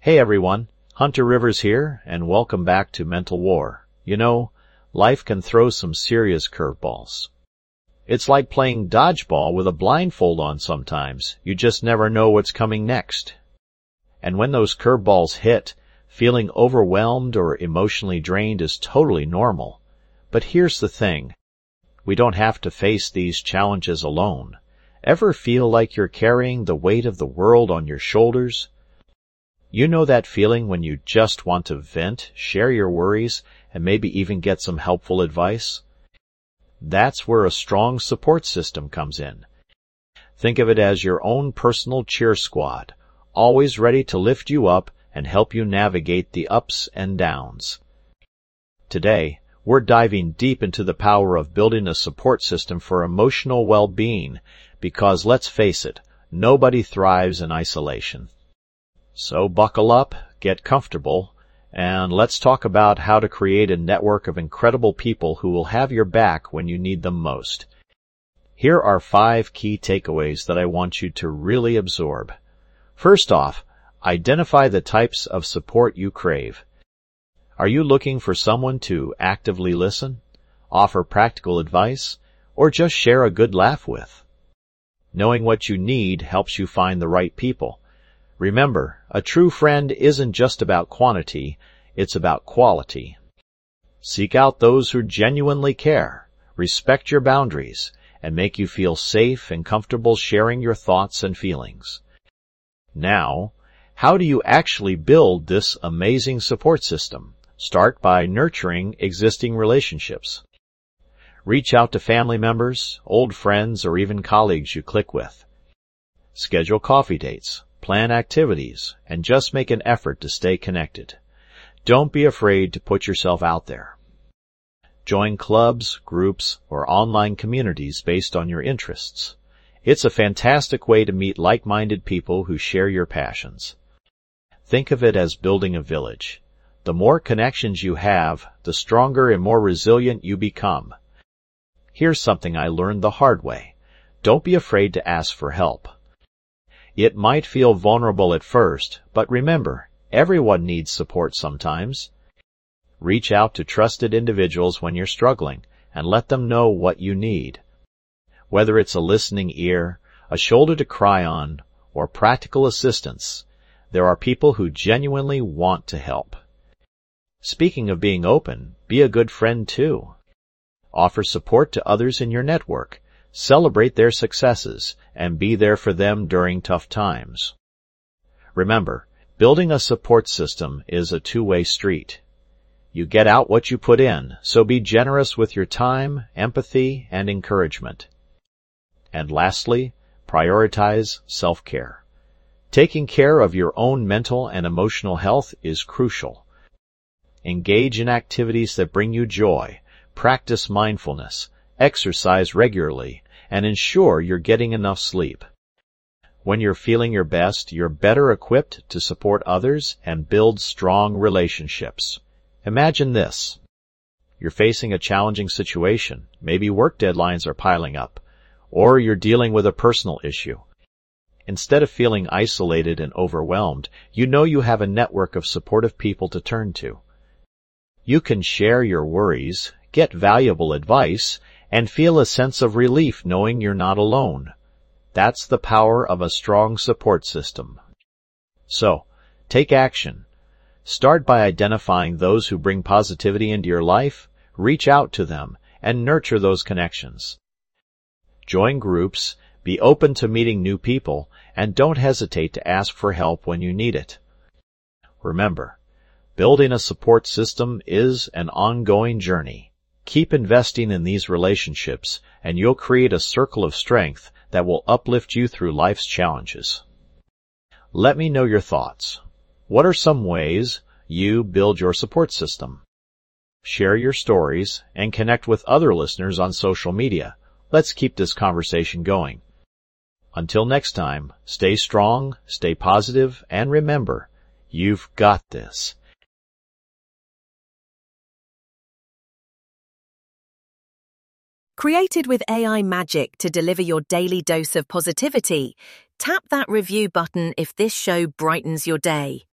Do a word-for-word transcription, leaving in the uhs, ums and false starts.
Hey everyone, Hunter Rivers here, and welcome back to Mental War. You know, life can throw some serious curveballs. It's like playing dodgeball with a blindfold on sometimes. You just never know what's coming next. And when those curveballs hit, feeling overwhelmed or emotionally drained is totally normal. But here's the thing. We don't have to face these challenges alone. Ever feel like you're carrying the weight of the world on your shoulders? You know that feeling when you just want to vent, share your worries, and maybe even get some helpful advice? That's where a strong support system comes in. Think of it as your own personal cheer squad, always ready to lift you up and help you navigate the ups and downs. Today, we're diving deep into the power of building a support system for emotional well-being, because let's face it, nobody thrives in isolation. So buckle up, get comfortable, and let's talk about how to create a network of incredible people who will have your back when you need them most. Here are five key takeaways that I want you to really absorb. First off, identify the types of support you crave. Are you looking for someone to actively listen, offer practical advice, or just share a good laugh with? Knowing what you need helps you find the right people. Remember, a true friend isn't just about quantity, it's about quality. Seek out those who genuinely care, respect your boundaries, and make you feel safe and comfortable sharing your thoughts and feelings. Now, how do you actually build this amazing support system? Start by nurturing existing relationships. Reach out to family members, old friends, or even colleagues you click with. Schedule coffee dates. Plan activities, and just make an effort to stay connected. Don't be afraid to put yourself out there. Join clubs, groups, or online communities based on your interests. It's a fantastic way to meet like-minded people who share your passions. Think of it as building a village. The more connections you have, the stronger and more resilient you become. Here's something I learned the hard way. Don't be afraid to ask for help. It might feel vulnerable at first, but remember, everyone needs support sometimes. Reach out to trusted individuals when you're struggling, and let them know what you need. Whether it's a listening ear, a shoulder to cry on, or practical assistance, there are people who genuinely want to help. Speaking of being open, be a good friend too. Offer support to others in your network. Celebrate their successes, and be there for them during tough times. Remember, building a support system is a two-way street. You get out what you put in, so be generous with your time, empathy, and encouragement. And lastly, prioritize self-care. Taking care of your own mental and emotional health is crucial. Engage in activities that bring you joy, practice mindfulness, exercise regularly, and ensure you're getting enough sleep. When you're feeling your best, you're better equipped to support others and build strong relationships. Imagine this. You're facing a challenging situation. Maybe work deadlines are piling up, or you're dealing with a personal issue. Instead of feeling isolated and overwhelmed, you know you have a network of supportive people to turn to. You can share your worries, get valuable advice, and feel a sense of relief knowing you're not alone. That's the power of a strong support system. So, take action. Start by identifying those who bring positivity into your life, reach out to them, and nurture those connections. Join groups, be open to meeting new people, and don't hesitate to ask for help when you need it. Remember, building a support system is an ongoing journey. Keep investing in these relationships, and you'll create a circle of strength that will uplift you through life's challenges. Let me know your thoughts. What are some ways you build your support system? Share your stories and connect with other listeners on social media. Let's keep this conversation going. Until next time, stay strong, stay positive, and remember, you've got this. Created with A I magic to deliver your daily dose of positivity, tap that review button if this show brightens your day.